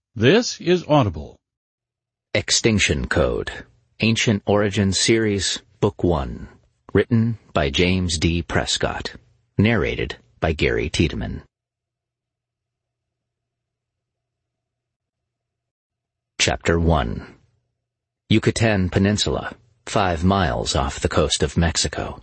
This is Audible. Extinction Code, Ancient Origins Series, Book 1. Written by James D. Prescott. Narrated by Gary Tiedemann. Chapter 1. Yucatan Peninsula, 5 miles off the coast of Mexico.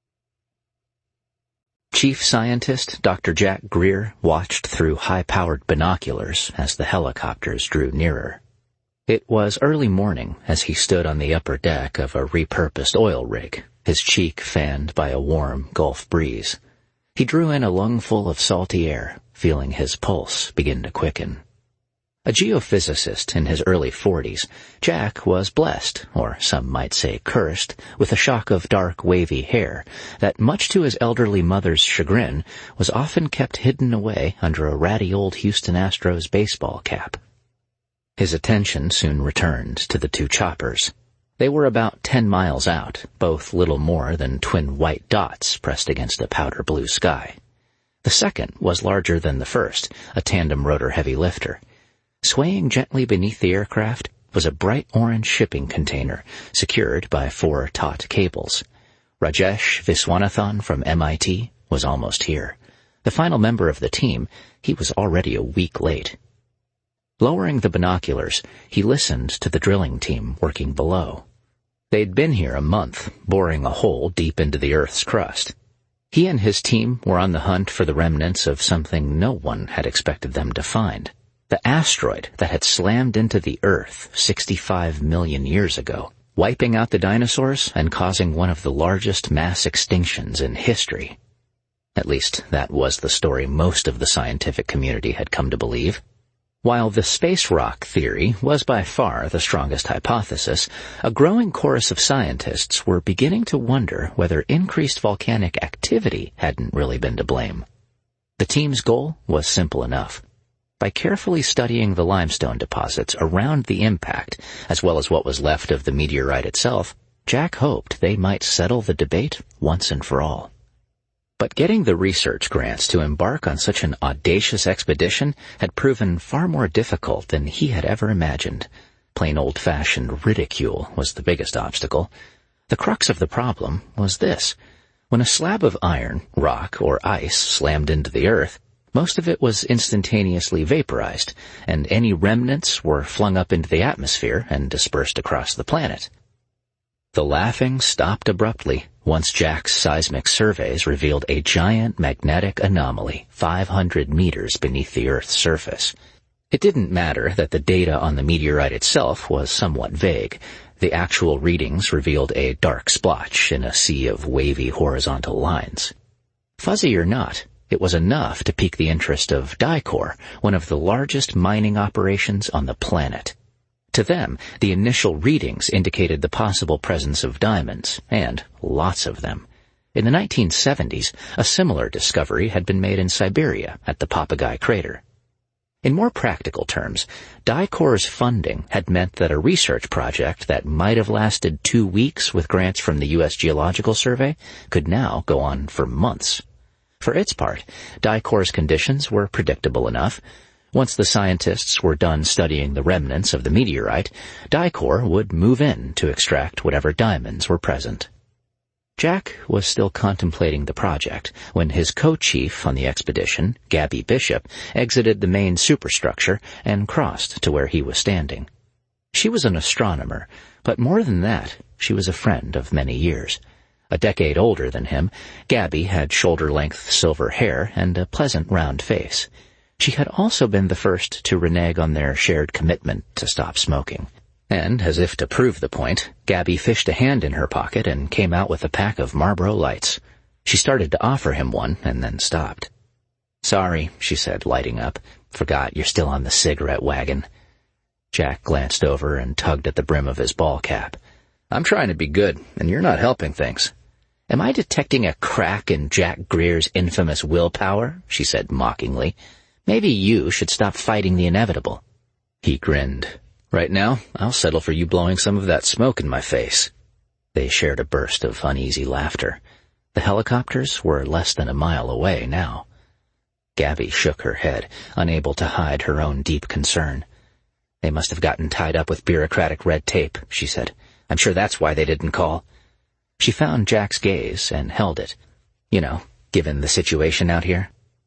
Chief Scientist Dr. Jack Greer watched through high-powered binoculars as the helicopters drew nearer. It was early morning as he stood on the upper deck of a repurposed oil rig, his cheek fanned by a warm Gulf breeze. He drew in a lungful of salty air, feeling his pulse begin to quicken. A geophysicist in his early 40s, Jack was blessed, or some might say cursed, with a shock of dark, wavy hair that, much to his elderly mother's chagrin, was often kept hidden away under a ratty old Houston Astros baseball cap. His attention soon returned to the 2 choppers. They were about 10 miles out, both little more than twin white dots pressed against a powder blue sky. The second was larger than the first, a tandem rotor heavy lifter. Swaying gently beneath the aircraft was a bright orange shipping container secured by 4 taut cables. Rajesh Viswanathan from MIT was almost here. The final member of the team, he was already a week late. Lowering the binoculars, he listened to the drilling team working below. They'd been here a month, boring a hole deep into the Earth's crust. He and his team were on the hunt for the remnants of something no one had expected them to find. The asteroid that had slammed into the Earth 65 million years ago, wiping out the dinosaurs and causing one of the largest mass extinctions in history. At least, that was the story most of the scientific community had come to believe. While the space rock theory was by far the strongest hypothesis, a growing chorus of scientists were beginning to wonder whether increased volcanic activity hadn't really been to blame. The team's goal was simple enough. By carefully studying the limestone deposits around the impact, as well as what was left of the meteorite itself, Jack hoped they might settle the debate once and for all. But getting the research grants to embark on such an audacious expedition had proven far more difficult than he had ever imagined. Plain old-fashioned ridicule was the biggest obstacle. The crux of the problem was this. When a slab of iron, rock, or ice slammed into the Earth, most of it was instantaneously vaporized, and any remnants were flung up into the atmosphere and dispersed across the planet. The laughing stopped abruptly once Jack's seismic surveys revealed a giant magnetic anomaly 500 meters beneath the Earth's surface. It didn't matter that the data on the meteorite itself was somewhat vague. The actual readings revealed a dark splotch in a sea of wavy horizontal lines. Fuzzy or not, it was enough to pique the interest of Dicor, one of the largest mining operations on the planet. To them, the initial readings indicated the possible presence of diamonds, and lots of them. In the 1970s, a similar discovery had been made in Siberia at the Papagai crater. In more practical terms, Dicor's funding had meant that a research project that might have lasted 2 weeks with grants from the U.S. Geological Survey could now go on for months. For its part, Dicor's conditions were predictable enough. Once the scientists were done studying the remnants of the meteorite, Dicor would move in to extract whatever diamonds were present. Jack was still contemplating the project when his co-chief on the expedition, Gabby Bishop, exited the main superstructure and crossed to where he was standing. She was an astronomer, but more than that, she was a friend of many years. A decade older than him, Gabby had shoulder-length silver hair and a pleasant round face. She had also been the first to renege on their shared commitment to stop smoking. And, as if to prove the point, Gabby fished a hand in her pocket and came out with a pack of Marlboro Lights. She started to offer him one and then stopped. "Sorry," she said, lighting up. "Forgot you're still on the cigarette wagon." Jack glanced over and tugged at the brim of his ball cap. "I'm trying to be good, and you're not helping things." "Am I detecting a crack in Jack Greer's infamous willpower?" she said mockingly. "Maybe you should stop fighting the inevitable." He grinned. "Right now, I'll settle for you blowing some of that smoke in my face." They shared a burst of uneasy laughter. The helicopters were less than a mile away now. Gabby shook her head, unable to hide her own deep concern. "They must have gotten tied up with bureaucratic red tape," she said. "I'm sure that's why they didn't call." She found Jack's gaze and held it. "You know, given the situation out here."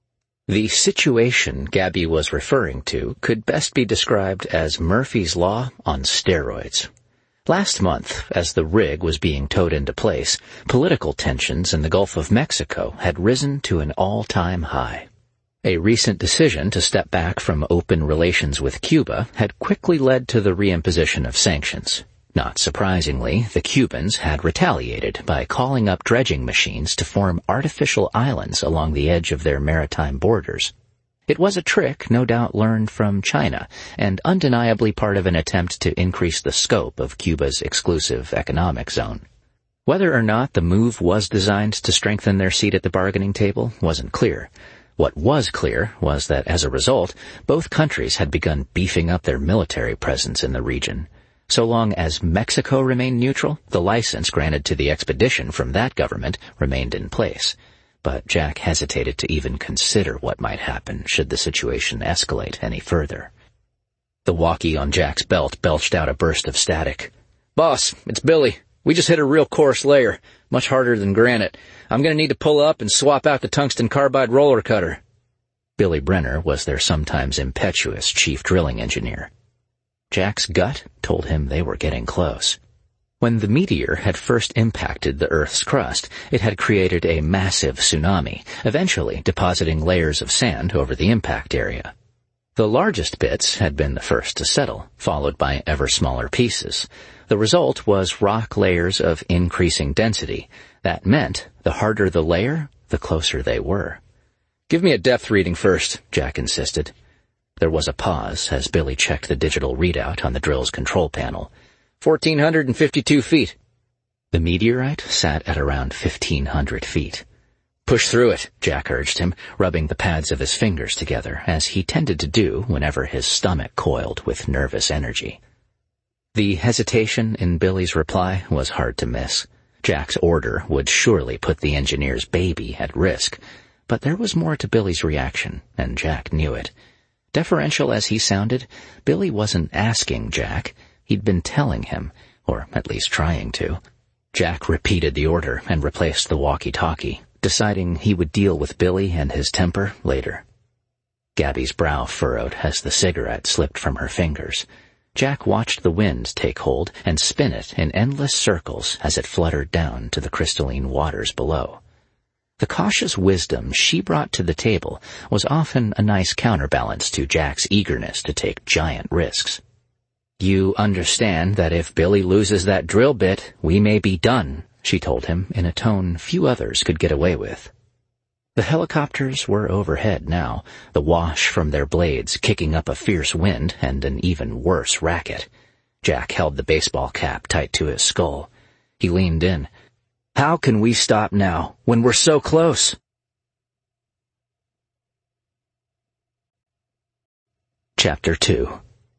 The situation Gabby was referring to could best be described as Murphy's Law on steroids. Last month, as the rig was being towed into place, political tensions in the Gulf of Mexico had risen to an all-time high. A recent decision to step back from open relations with Cuba had quickly led to the reimposition of sanctions. Not surprisingly, the Cubans had retaliated by calling up dredging machines to form artificial islands along the edge of their maritime borders. It was a trick no doubt learned from China, and undeniably part of an attempt to increase the scope of Cuba's exclusive economic zone. Whether or not the move was designed to strengthen their seat at the bargaining table wasn't clear. What was clear was that as a result, both countries had begun beefing up their military presence in the region. So long as Mexico remained neutral, the license granted to the expedition from that government remained in place. But Jack hesitated to even consider what might happen should the situation escalate any further. The walkie on Jack's belt belched out a burst of static. "Boss, it's Billy. We just hit a real coarse layer, much harder than granite. I'm going to need to pull up and swap out the tungsten carbide roller cutter." Billy Brenner was their sometimes impetuous chief drilling engineer. Jack's gut told him they were getting close. When the meteor had first impacted the Earth's crust, it had created a massive tsunami, eventually depositing layers of sand over the impact area. The largest bits had been the first to settle, followed by ever smaller pieces. The result was rock layers of increasing density. That meant the harder the layer, the closer they were. "Give me a depth reading first," Jack insisted. There was a pause as Billy checked the digital readout on the drill's control panel. 1,452 feet. The meteorite sat at around 1,500 feet. "Push through it," Jack urged him, rubbing the pads of his fingers together, as he tended to do whenever his stomach coiled with nervous energy. The hesitation in Billy's reply was hard to miss. Jack's order would surely put the engineer's baby at risk. But there was more to Billy's reaction, and Jack knew it. Deferential as he sounded, Billy wasn't asking Jack. He'd been telling him, or at least trying to. Jack repeated the order and replaced the walkie-talkie, deciding he would deal with Billy and his temper later. Gabby's brow furrowed as the cigarette slipped from her fingers. Jack watched the wind take hold and spin it in endless circles as it fluttered down to the crystalline waters below. The cautious wisdom she brought to the table was often a nice counterbalance to Jack's eagerness to take giant risks. "You understand that if Billy loses that drill bit, we may be done," she told him in a tone few others could get away with. The helicopters were overhead now, the wash from their blades kicking up a fierce wind and an even worse racket. Jack held the baseball cap tight to his skull. He leaned in. "How can we stop now, when we're so close?" Chapter 2.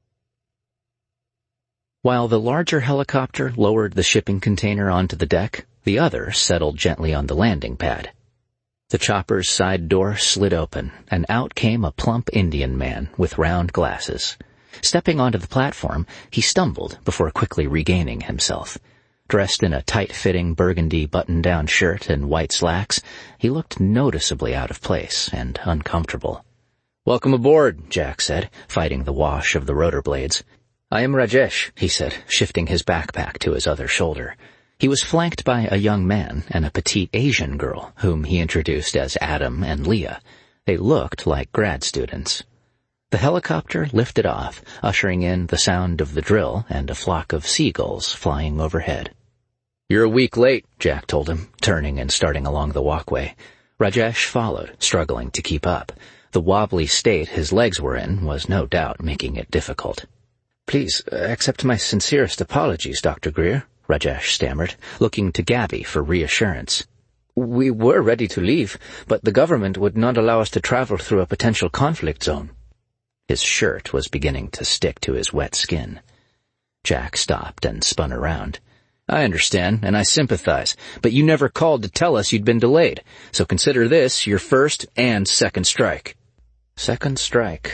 While the larger helicopter lowered the shipping container onto the deck, the other settled gently on the landing pad. The chopper's side door slid open, and out came a plump Indian man with round glasses. Stepping onto the platform, he stumbled before quickly regaining himself. Dressed in a tight-fitting burgundy button-down shirt and white slacks, he looked noticeably out of place and uncomfortable. "Welcome aboard," Jack said, fighting the wash of the rotor blades. "I am Rajesh," he said, shifting his backpack to his other shoulder. He was flanked by a young man and a petite Asian girl, whom he introduced as Adam and Leah. They looked like grad students. The helicopter lifted off, ushering in the sound of the drill and a flock of seagulls flying overhead. "You're a week late," Jack told him, turning and starting along the walkway. Rajesh followed, struggling to keep up. The wobbly state his legs were in was no doubt making it difficult. "Please, accept my sincerest apologies, Dr. Greer," Rajesh stammered, looking to Gabby for reassurance. "We were ready to leave, but the government would not allow us to travel through a potential conflict zone." His shirt was beginning to stick to his wet skin. Jack stopped and spun around. "I understand, and I sympathize, but you never called to tell us you'd been delayed, so consider this your first and second strike." "Second strike,"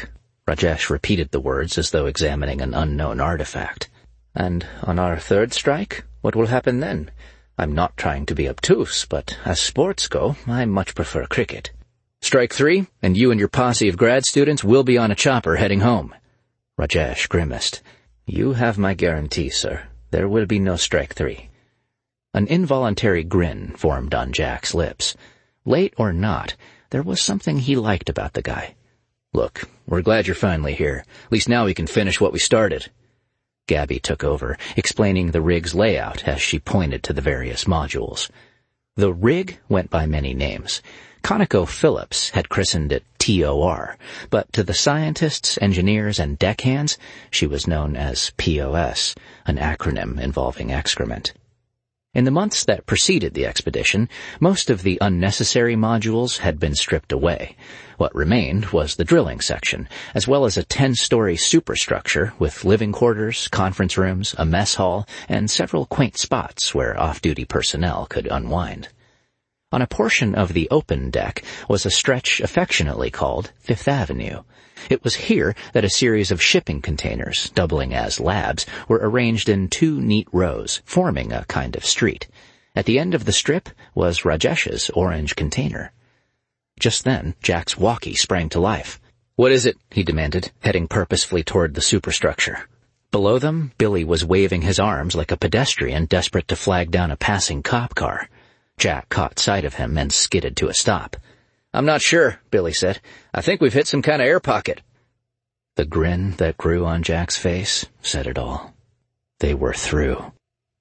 Rajesh repeated the words as though examining an unknown artifact. "And on our third strike, what will happen then? I'm not trying to be obtuse, but as sports go, I much prefer cricket." "Strike 3, and you and your posse of grad students will be on a chopper heading home." Rajesh grimaced. "You have my guarantee, sir. There will be no strike 3. An involuntary grin formed on Jack's lips. Late or not, there was something he liked about the guy. "Look, we're glad you're finally here. At least now we can finish what we started." Gabby took over, explaining the rig's layout as she pointed to the various modules. The rig went by many names. ConocoPhillips had christened it TOR, but to the scientists, engineers, and deckhands, she was known as POS, an acronym involving excrement. In the months that preceded the expedition, most of the unnecessary modules had been stripped away. What remained was the drilling section, as well as a 10-story superstructure with living quarters, conference rooms, a mess hall, and several quaint spots where off-duty personnel could unwind. On a portion of the open deck was a stretch affectionately called Fifth Avenue. It was here that a series of shipping containers, doubling as labs, were arranged in 2 neat rows, forming a kind of street. At the end of the strip was Rajesh's orange container. Just then, Jack's walkie sprang to life. "What is it?" he demanded, heading purposefully toward the superstructure. Below them, Billy was waving his arms like a pedestrian desperate to flag down a passing cop car. Jack caught sight of him and skidded to a stop. "I'm not sure," Billy said. "I think we've hit some kind of air pocket." The grin that grew on Jack's face said it all. They were through.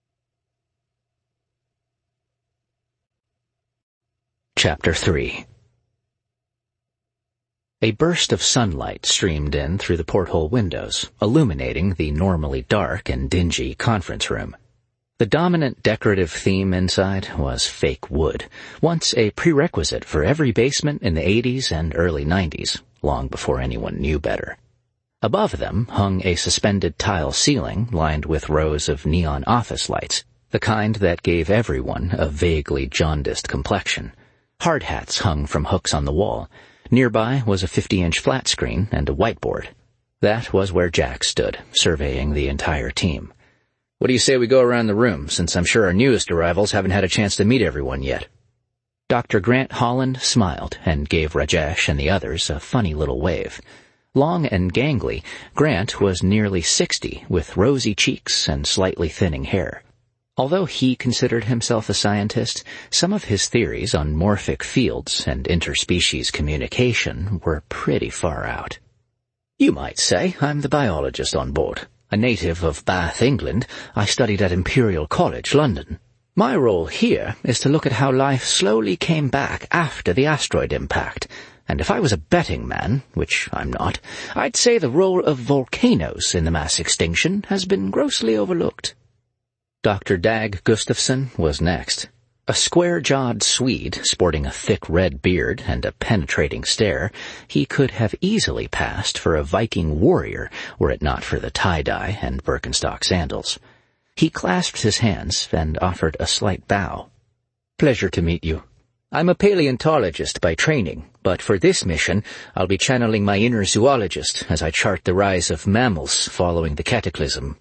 Chapter 3. A burst of sunlight streamed in through the porthole windows, illuminating the normally dark and dingy conference room. The dominant decorative theme inside was fake wood, once a prerequisite for every basement in the 80s and early 90s, long before anyone knew better. Above them hung a suspended tile ceiling lined with rows of neon office lights, the kind that gave everyone a vaguely jaundiced complexion. Hard hats hung from hooks on the wall. Nearby was a 50-inch flat screen and a whiteboard. That was where Jack stood, surveying the entire team. "What do you say we go around the room, since I'm sure our newest arrivals haven't had a chance to meet everyone yet?" Dr. Grant Holland smiled and gave Rajesh and the others a funny little wave. Long and gangly, Grant was nearly 60, with rosy cheeks and slightly thinning hair. Although he considered himself a scientist, some of his theories on morphic fields and interspecies communication were pretty far out. "You might say I'm the biologist on board. A native of Bath, England, I studied at Imperial College, London. My role here is to look at how life slowly came back after the asteroid impact, and if I was a betting man, which I'm not, I'd say the role of volcanoes in the mass extinction has been grossly overlooked." Dr. Dag Gustafsson was next. A square-jawed Swede, sporting a thick red beard and a penetrating stare, he could have easily passed for a Viking warrior were it not for the tie-dye and Birkenstock sandals. He clasped his hands and offered a slight bow. "Pleasure to meet you. I'm a paleontologist by training, but for this mission I'll be channeling my inner zoologist as I chart the rise of mammals following the cataclysm."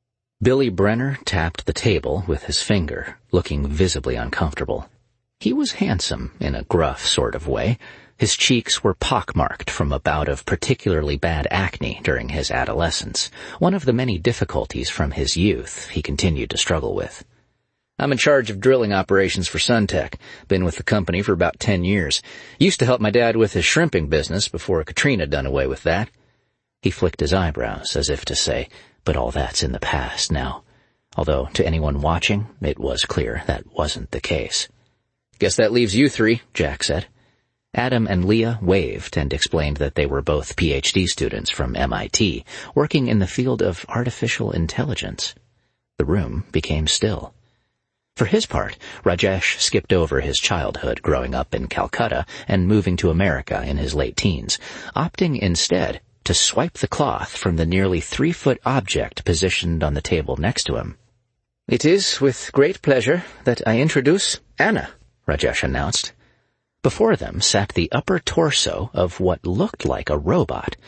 Billy Brenner tapped the table with his finger, looking visibly uncomfortable. He was handsome in a gruff sort of way. His cheeks were pockmarked from a bout of particularly bad acne during his adolescence, one of the many difficulties from his youth he continued to struggle with. "I'm in charge of drilling operations for Suntech. Been with the company for about 10 years. Used to help my dad with his shrimping business before Katrina done away with that." He flicked his eyebrows as if to say, "But all that's in the past now," although to anyone watching, it was clear that wasn't the case. "Guess that leaves you 3, Jack said. Adam and Leah waved and explained that they were both PhD students from MIT, working in the field of artificial intelligence. The room became still. For his part, Rajesh skipped over his childhood growing up in Calcutta and moving to America in his late teens, opting instead to swipe the cloth from the nearly 3-foot object positioned on the table next to him. "It is with great pleasure that I introduce Anna," Rajesh announced. Before them sat the upper torso of what looked like a robot.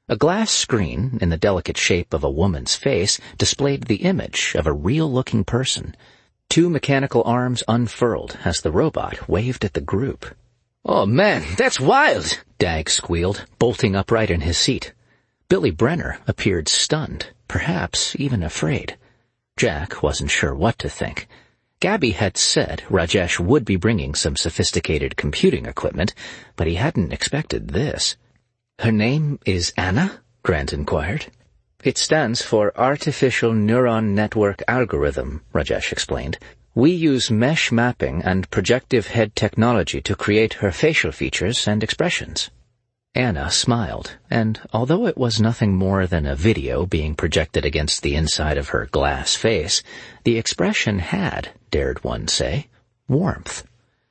A glass screen in the delicate shape of a woman's face displayed the image of a real-looking person. 2 mechanical arms unfurled as the robot waved at the group. "Oh man, that's wild!" Dag squealed, bolting upright in his seat. Billy Brenner appeared stunned, perhaps even afraid. Jack wasn't sure what to think. Gabby had said Rajesh would be bringing some sophisticated computing equipment, but he hadn't expected this. "Her name is Anna?" Grant inquired. "It stands for Artificial Neuron Network Algorithm," Rajesh explained. "We use mesh mapping and projective head technology to create her facial features and expressions." Anna smiled, and although it was nothing more than a video being projected against the inside of her glass face, the expression had, dared one say, warmth.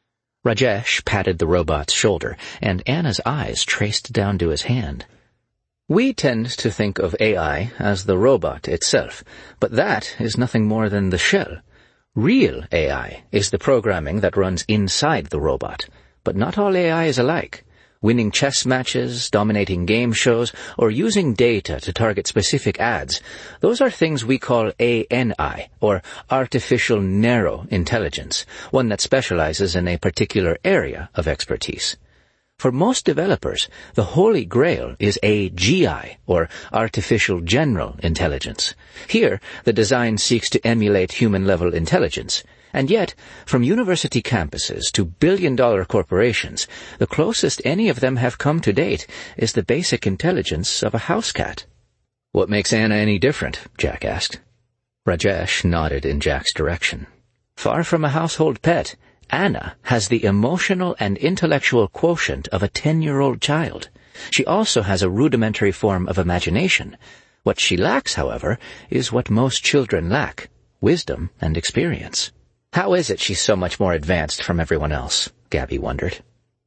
Rajesh patted the robot's shoulder, and Anna's eyes traced down to his hand. "We tend to think of AI as the robot itself, but that is nothing more than the shell. Real AI is the programming that runs inside the robot, but not all AI is alike. Winning chess matches, dominating game shows, or using data to target specific ads, those are things we call ANI, or Artificial Narrow Intelligence, one that specializes in a particular area of expertise. For most developers, the holy grail is AGI, or Artificial General Intelligence. Here, the design seeks to emulate human-level intelligence. And yet, from university campuses to billion-dollar corporations, the closest any of them have come to date is the basic intelligence of a house cat. "What makes Anna any different?" Jack asked. Rajesh nodded in Jack's direction. "Far from a household pet, Anna has the emotional and intellectual quotient of a 10-year-old child. She also has a rudimentary form of imagination. What she lacks, however, is what most children lack, wisdom and experience." "How is it she's so much more advanced from everyone else?" Gabby wondered.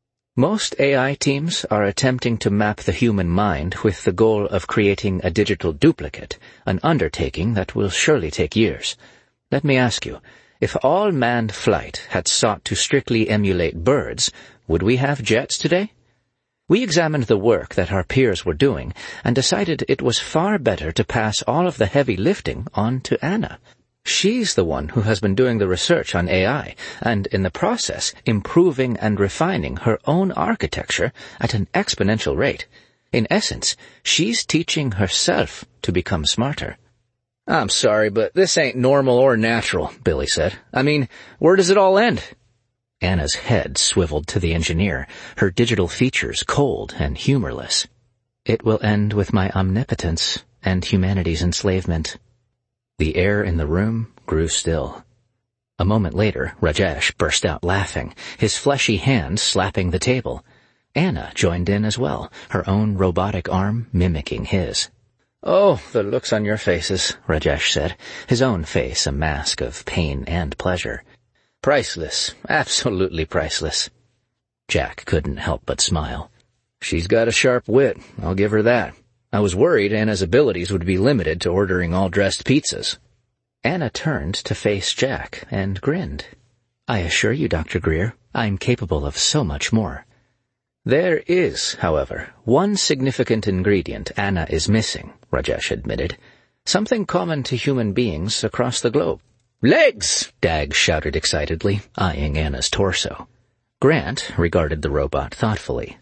"Most AI teams are attempting to map the human mind with the goal of creating a digital duplicate, an undertaking that will surely take years. Let me ask you, if all manned flight had sought to strictly emulate birds, would we have jets today? We examined the work that our peers were doing and decided it was far better to pass all of the heavy lifting on to Anna. She's the one who has been doing the research on AI, and in the process improving and refining her own architecture at an exponential rate. In essence, she's teaching herself to become smarter." "I'm sorry, but this ain't normal or natural," Billy said. "I mean, where does it all end?" Anna's head swiveled to the engineer, her digital features cold and humorless. "It will end with my omnipotence and humanity's enslavement." The air in the room grew still. A moment later, Rajesh burst out laughing, his fleshy hand slapping the table. Anna joined in as well, her own robotic arm mimicking his. "Oh, the looks on your faces," Rajesh said, his own face a mask of pain and pleasure. "Priceless, absolutely priceless." Jack couldn't help but smile. "She's got a sharp wit, I'll give her that. I was worried Anna's abilities would be limited to ordering all-dressed pizzas." Anna turned to face Jack and grinned. "I assure you, Dr. Greer, I'm capable of so much more." "There is, however, one significant ingredient Anna is missing," Rajesh admitted. "Something common to human beings across the globe." "Legs!" Dag shouted excitedly, eyeing Anna's torso. Grant regarded the robot thoughtfully.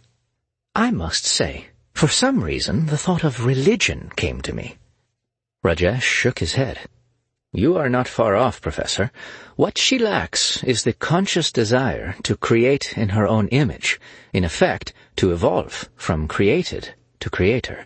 "I must say, for some reason, the thought of religion came to me." Rajesh shook his head. "You are not far off, Professor. What she lacks is the conscious desire to create in her own image, in effect, to evolve from created to creator."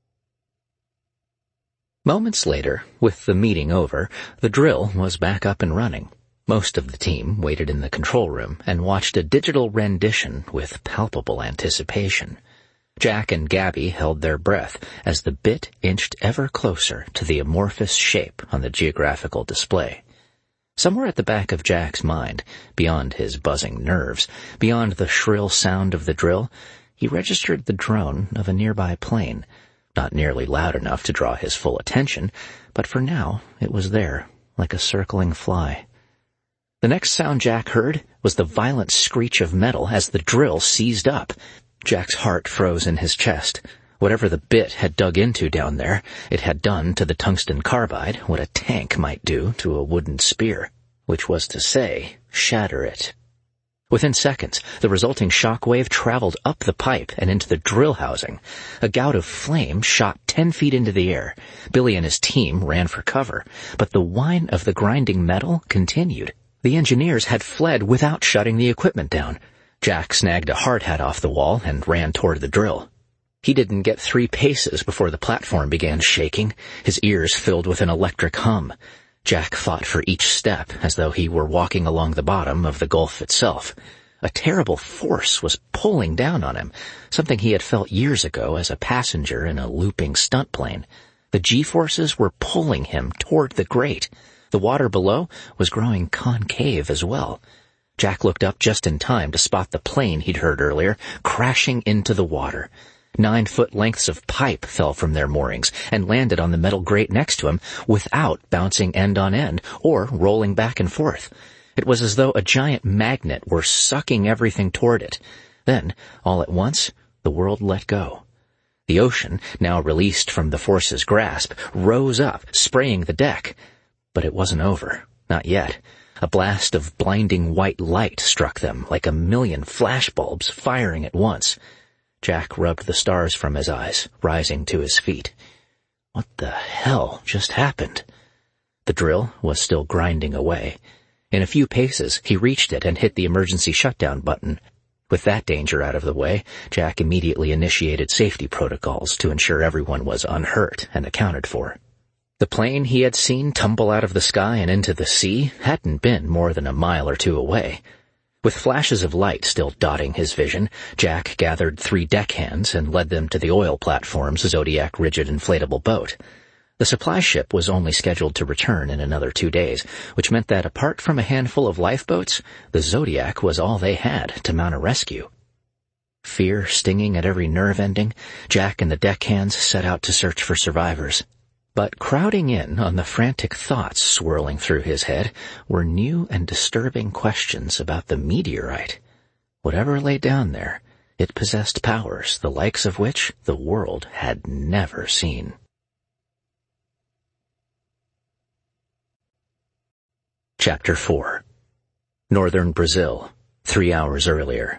Moments later, with the meeting over, the drill was back up and running. Most of the team waited in the control room and watched a digital rendition with palpable anticipation. Jack and Gabby held their breath as the bit inched ever closer to the amorphous shape on the geographical display. Somewhere at the back of Jack's mind, beyond his buzzing nerves, beyond the shrill sound of the drill, he registered the drone of a nearby plane. Not nearly loud enough to draw his full attention, but for now it was there, like a circling fly. The next sound Jack heard was the violent screech of metal as the drill seized up. Jack's heart froze in his chest. Whatever the bit had dug into down there, it had done to the tungsten carbide what a tank might do to a wooden spear, which was to say, shatter it. Within seconds, the resulting shock wave traveled up the pipe and into the drill housing. A gout of flame shot 10 feet into the air. Billy and his team ran for cover, but the whine of the grinding metal continued. The engineers had fled without shutting the equipment down. Jack snagged a hard hat off the wall and ran toward the drill. He didn't get 3 paces before the platform began shaking, his ears filled with an electric hum. Jack fought for each step as though he were walking along the bottom of the gulf itself. A terrible force was pulling down on him, something he had felt years ago as a passenger in a looping stunt plane. The G-forces were pulling him toward the grate. The water below was growing concave as well. Jack looked up just in time to spot the plane he'd heard earlier crashing into the water. 9-foot lengths of pipe fell from their moorings and landed on the metal grate next to him without bouncing end on end or rolling back and forth. It was as though a giant magnet were sucking everything toward it. Then, all at once, the world let go. The ocean, now released from the force's grasp, rose up, spraying the deck. But it wasn't over. Not yet. A blast of blinding white light struck them like a million flashbulbs firing at once. Jack rubbed the stars from his eyes, rising to his feet. What the hell just happened? The drill was still grinding away. In a few paces, he reached it and hit the emergency shutdown button. With that danger out of the way, Jack immediately initiated safety protocols to ensure everyone was unhurt and accounted for. The plane he had seen tumble out of the sky and into the sea hadn't been more than a mile or 2 away. With flashes of light still dotting his vision, Jack gathered 3 deckhands and led them to the oil platform's Zodiac rigid inflatable boat. The supply ship was only scheduled to return in another 2 days, which meant that apart from a handful of lifeboats, the Zodiac was all they had to mount a rescue. Fear stinging at every nerve ending, Jack and the deckhands set out to search for survivors. But crowding in on the frantic thoughts swirling through his head were new and disturbing questions about the meteorite. Whatever lay down there, it possessed powers the likes of which the world had never seen. Chapter 4. Northern Brazil, 3 hours earlier.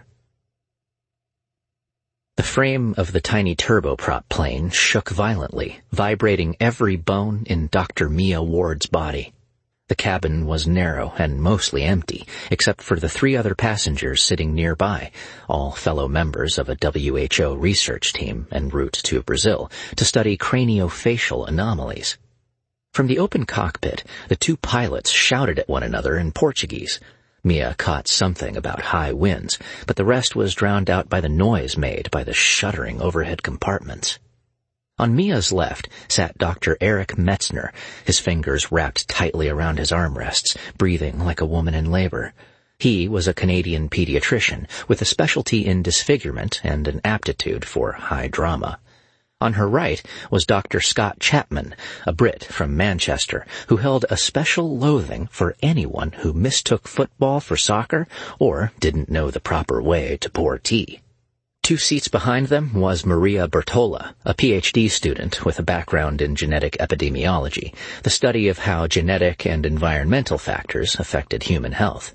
The frame of the tiny turboprop plane shook violently, vibrating every bone in Dr. Mia Ward's body. The cabin was narrow and mostly empty, except for the 3 other passengers sitting nearby, all fellow members of a WHO research team en route to Brazil to study craniofacial anomalies. From the open cockpit, the 2 pilots shouted at one another in Portuguese. Mia caught something about high winds, but the rest was drowned out by the noise made by the shuddering overhead compartments. On Mia's left sat Dr. Eric Metzner, his fingers wrapped tightly around his armrests, breathing like a woman in labor. He was a Canadian pediatrician with a specialty in disfigurement and an aptitude for high drama. On her right was Dr. Scott Chapman, a Brit from Manchester, who held a special loathing for anyone who mistook football for soccer or didn't know the proper way to pour tea. 2 seats behind them was Maria Bertola, a PhD student with a background in genetic epidemiology, the study of how genetic and environmental factors affected human health.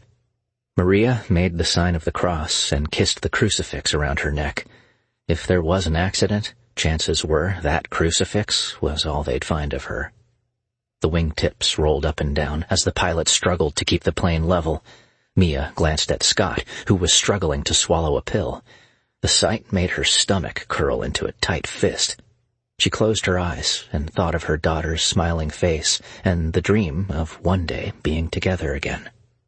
Maria made the sign of the cross and kissed the crucifix around her neck. If there was an accident, chances were that crucifix was all they'd find of her. The wingtips rolled up and down as the pilot struggled to keep the plane level. Mia glanced at Scott, who was struggling to swallow a pill. The sight made her stomach curl into a tight fist. She closed her eyes and thought of her daughter's smiling face and the dream of one day being together again.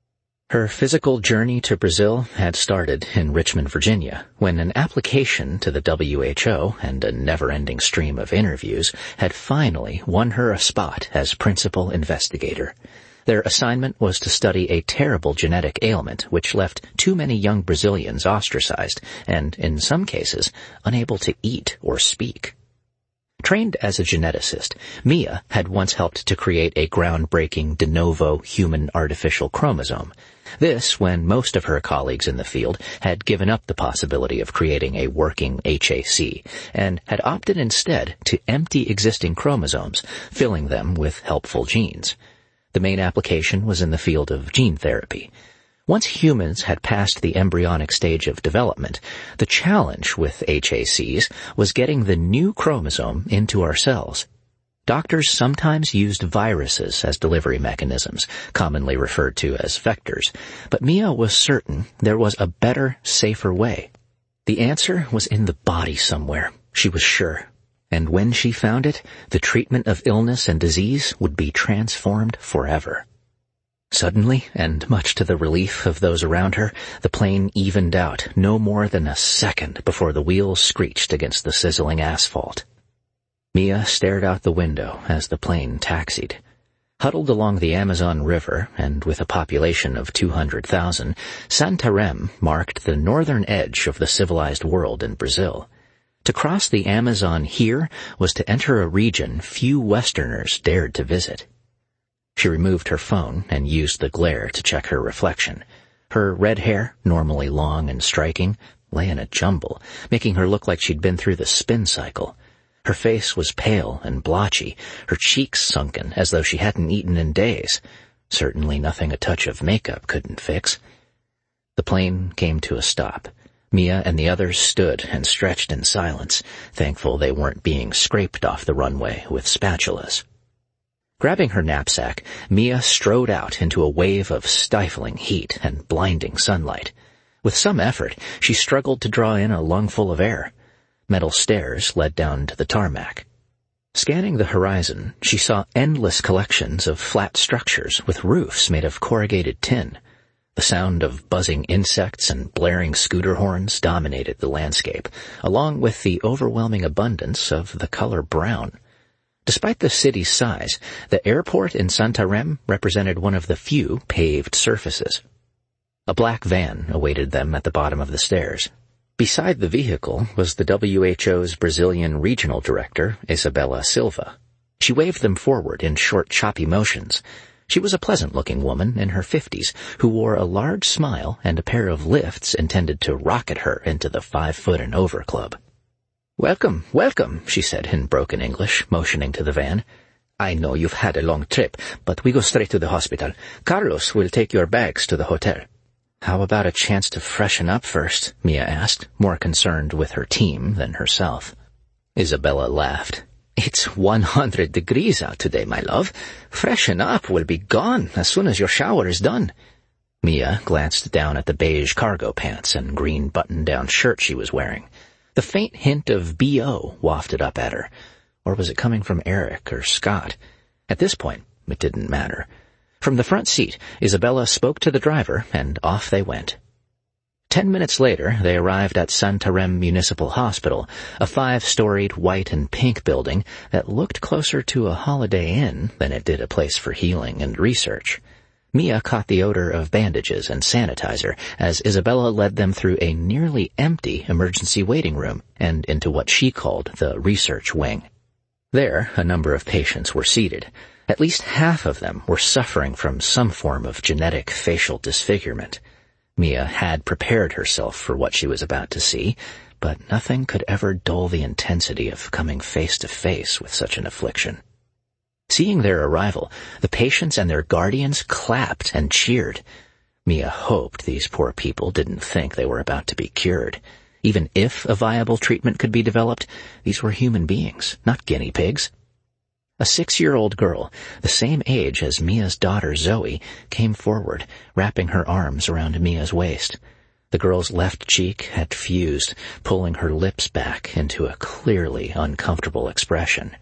Her physical journey to Brazil had started in Richmond, Virginia, when an application to the WHO and a never-ending stream of interviews had finally won her a spot as principal investigator. Their assignment was to study a terrible genetic ailment which left too many young Brazilians ostracized and, in some cases, unable to eat or speak. Trained as a geneticist, Mia had once helped to create a groundbreaking de novo human artificial chromosome. This when most of her colleagues in the field had given up the possibility of creating a working HAC and had opted instead to empty existing chromosomes, filling them with helpful genes. The main application was in the field of gene therapy. Once humans had passed the embryonic stage of development, the challenge with HACs was getting the new chromosome into our cells. Doctors sometimes used viruses as delivery mechanisms, commonly referred to as vectors, but Mia was certain there was a better, safer way. The answer was in the body somewhere, she was sure. And when she found it, the treatment of illness and disease would be transformed forever. Suddenly, and much to the relief of those around her, the plane evened out no more than a second before the wheels screeched against the sizzling asphalt. Mia stared out the window as the plane taxied. Huddled along the Amazon River, and with a population of 200,000, Santarém marked the northern edge of the civilized world in Brazil. To cross the Amazon here was to enter a region few Westerners dared to visit. She removed her phone and used the glare to check her reflection. Her red hair, normally long and striking, lay in a jumble, making her look like she'd been through the spin cycle. Her face was pale and blotchy, her cheeks sunken as though she hadn't eaten in days. Certainly nothing a touch of makeup couldn't fix. The plane came to a stop. Mia and the others stood and stretched in silence, thankful they weren't being scraped off the runway with spatulas. Grabbing her knapsack, Mia strode out into a wave of stifling heat and blinding sunlight. With some effort, she struggled to draw in a lungful of air. Metal stairs led down to the tarmac. Scanning the horizon, she saw endless collections of flat structures with roofs made of corrugated tin. The sound of buzzing insects and blaring scooter horns dominated the landscape, along with the overwhelming abundance of the color brown. Despite the city's size, the airport in Santarém represented one of the few paved surfaces. A black van awaited them at the bottom of the stairs. Beside the vehicle was the WHO's Brazilian regional director, Isabella Silva. She waved them forward in short, choppy motions. She was a pleasant-looking woman in her 50s who wore a large smile and a pair of lifts intended to rocket her into the 5-foot-and-over club. "Welcome, welcome," she said in broken English, motioning to the van. "I know you've had a long trip, but we go straight to the hospital. Carlos will take your bags to the hotel." "How about a chance to freshen up first?" Mia asked, more concerned with her team than herself. Isabella laughed. "It's 100 degrees out today, my love. Freshen up will be gone as soon as your shower is done." Mia glanced down at the beige cargo pants and green button-down shirt she was wearing. The faint hint of B.O. wafted up at her. Or was it coming from Eric or Scott? At this point, it didn't matter. From the front seat, Isabella spoke to the driver, and off they went. 10 minutes later, they arrived at Santarém Municipal Hospital, a 5-storied white and pink building that looked closer to a Holiday Inn than it did a place for healing and research. Mia caught the odor of bandages and sanitizer as Isabella led them through a nearly empty emergency waiting room and into what she called the research wing. There, a number of patients were seated. At least half of them were suffering from some form of genetic facial disfigurement. Mia had prepared herself for what she was about to see, but nothing could ever dull the intensity of coming face to face with such an affliction. Seeing their arrival, the patients and their guardians clapped and cheered. Mia hoped these poor people didn't think they were about to be cured. Even if a viable treatment could be developed, these were human beings, not guinea pigs. A 6-year-old girl, the same age as Mia's daughter Zoe, came forward, wrapping her arms around Mia's waist. The girl's left cheek had fused, pulling her lips back into a clearly uncomfortable expression.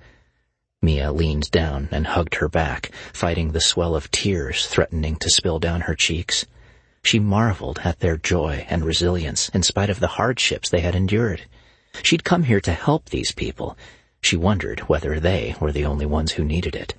Mia leaned down and hugged her back, fighting the swell of tears threatening to spill down her cheeks. She marveled at their joy and resilience in spite of the hardships they had endured. She'd come here to help these people. She wondered whether they were the only ones who needed it.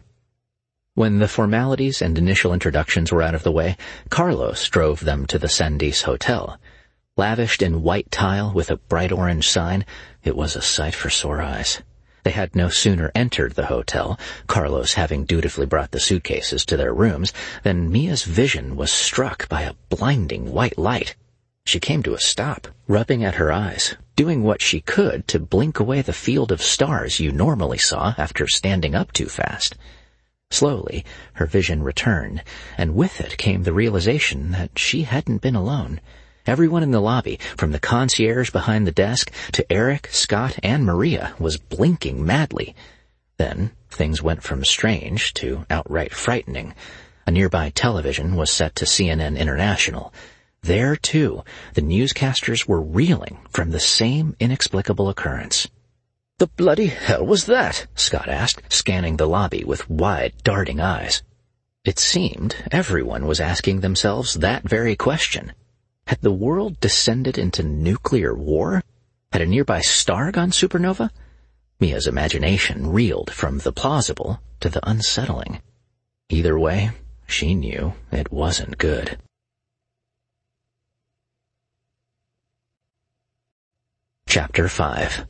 When the formalities and initial introductions were out of the way, Carlos drove them to the Sandis Hotel. Lavished in white tile with a bright orange sign, it was a sight for sore eyes. They had no sooner entered the hotel, Carlos having dutifully brought the suitcases to their rooms, than Mia's vision was struck by a blinding white light. She came to a stop, rubbing at her eyes, doing what she could to blink away the field of stars you normally saw after standing up too fast. Slowly, her vision returned, and with it came the realization that she hadn't been alone. Everyone in the lobby, from the concierge behind the desk to Eric, Scott, and Maria, was blinking madly. Then, things went from strange to outright frightening. A nearby television was set to CNN International. There, too, the newscasters were reeling from the same inexplicable occurrence. "The bloody hell was that?" Scott asked, scanning the lobby with wide, darting eyes. It seemed everyone was asking themselves that very question. Had the world descended into nuclear war? Had a nearby star gone supernova? Mia's imagination reeled from the plausible to the unsettling. Either way, she knew it wasn't good. Chapter 5.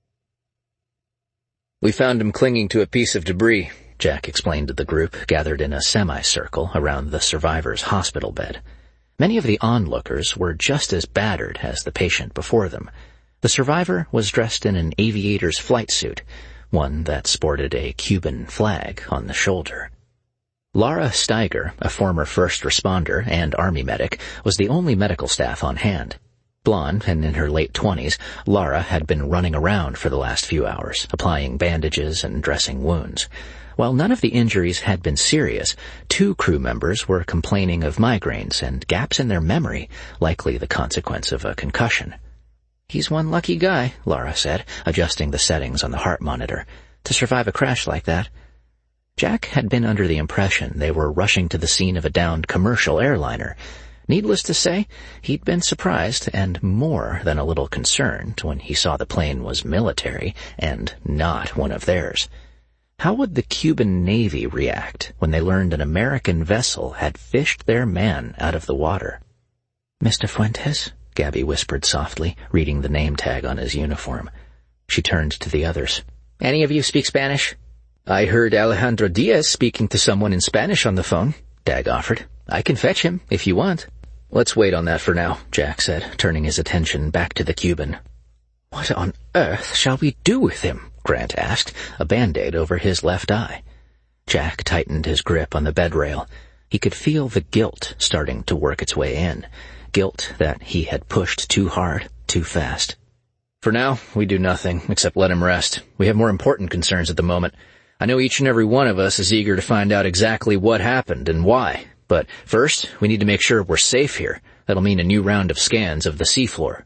"We found him clinging to a piece of debris," Jack explained to the group gathered in a semicircle around the survivor's hospital bed. Many of the onlookers were just as battered as the patient before them. The survivor was dressed in an aviator's flight suit, one that sported a Cuban flag on the shoulder. Laura Steiger, a former first responder and Army medic, was the only medical staff on hand. Blonde and in her late 20s, Laura had been running around for the last few hours, applying bandages and dressing wounds. While none of the injuries had been serious, 2 crew members were complaining of migraines and gaps in their memory, likely the consequence of a concussion. "He's one lucky guy," Laura said, adjusting the settings on the heart monitor, "to survive a crash like that." Jack had been under the impression they were rushing to the scene of a downed commercial airliner. Needless to say, he'd been surprised and more than a little concerned when he saw the plane was military and not one of theirs. How would the Cuban Navy react when they learned an American vessel had fished their man out of the water? "Mr. Fuentes?" Gabby whispered softly, reading the name tag on his uniform. She turned to the others. "Any of you speak Spanish?" "I heard Alejandro Diaz speaking to someone in Spanish on the phone," Dag offered. "I can fetch him, if you want." "Let's wait on that for now," Jack said, turning his attention back to the Cuban. "What on earth shall we do with him?" Grant asked, a Band-Aid over his left eye. Jack tightened his grip on the bed rail. He could feel the guilt starting to work its way in. Guilt that he had pushed too hard, too fast. "For now, we do nothing except let him rest. We have more important concerns at the moment. I know each and every one of us is eager to find out exactly what happened and why. But first, we need to make sure we're safe here. That'll mean a new round of scans of the seafloor."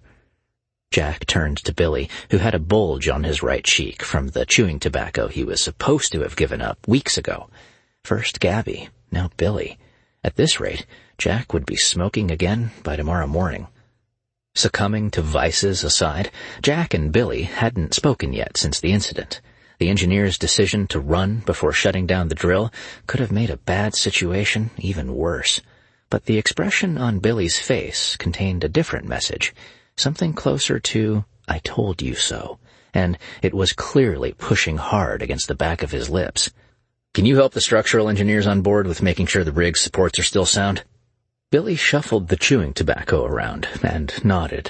Jack turned to Billy, who had a bulge on his right cheek from the chewing tobacco he was supposed to have given up weeks ago. First Gabby, now Billy. At this rate, Jack would be smoking again by tomorrow morning. Succumbing to vices aside, Jack and Billy hadn't spoken yet since the incident. The engineer's decision to run before shutting down the drill could have made a bad situation even worse. But the expression on Billy's face contained a different message, something closer to, "I told you so," and it was clearly pushing hard against the back of his lips. "Can you help the structural engineers on board with making sure the rig's supports are still sound?" Billy shuffled the chewing tobacco around and nodded.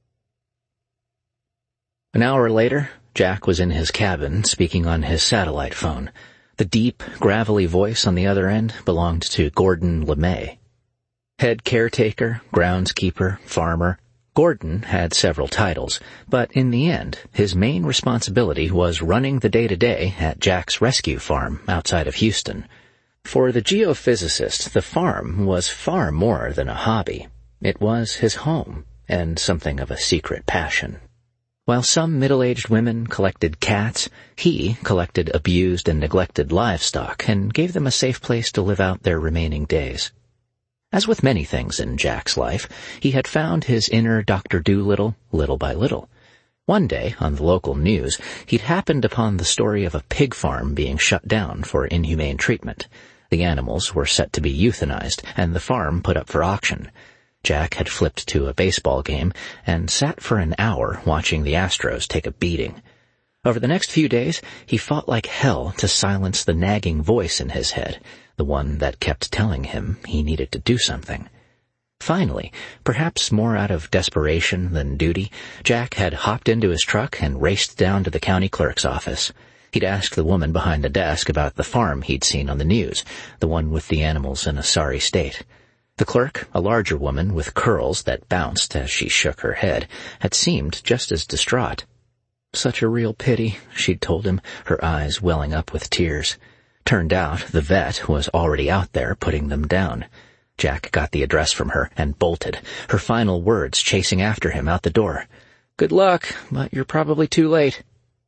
An hour later, Jack was in his cabin speaking on his satellite phone. The deep, gravelly voice on the other end belonged to Gordon LeMay. Head caretaker, groundskeeper, farmer. Gordon had several titles, but in the end, his main responsibility was running the day-to-day at Jack's rescue farm outside of Houston. For the geophysicist, the farm was far more than a hobby. It was his home, and something of a secret passion. While some middle-aged women collected cats, he collected abused and neglected livestock and gave them a safe place to live out their remaining days. As with many things in Jack's life, he had found his inner Dr. Dolittle little by little. One day, on the local news, he'd happened upon the story of a pig farm being shut down for inhumane treatment. The animals were set to be euthanized, and the farm put up for auction. Jack had flipped to a baseball game and sat for an hour watching the Astros take a beating. Over the next few days, he fought like hell to silence the nagging voice in his head, the one that kept telling him he needed to do something. Finally, perhaps more out of desperation than duty, Jack had hopped into his truck and raced down to the county clerk's office. He'd asked the woman behind the desk about the farm he'd seen on the news, the one with the animals in a sorry state. The clerk, a larger woman with curls that bounced as she shook her head, had seemed just as distraught. "Such a real pity," she'd told him, her eyes welling up with tears. Turned out the vet was already out there putting them down. Jack got the address from her and bolted, her final words chasing after him out the door. "Good luck, but you're probably too late."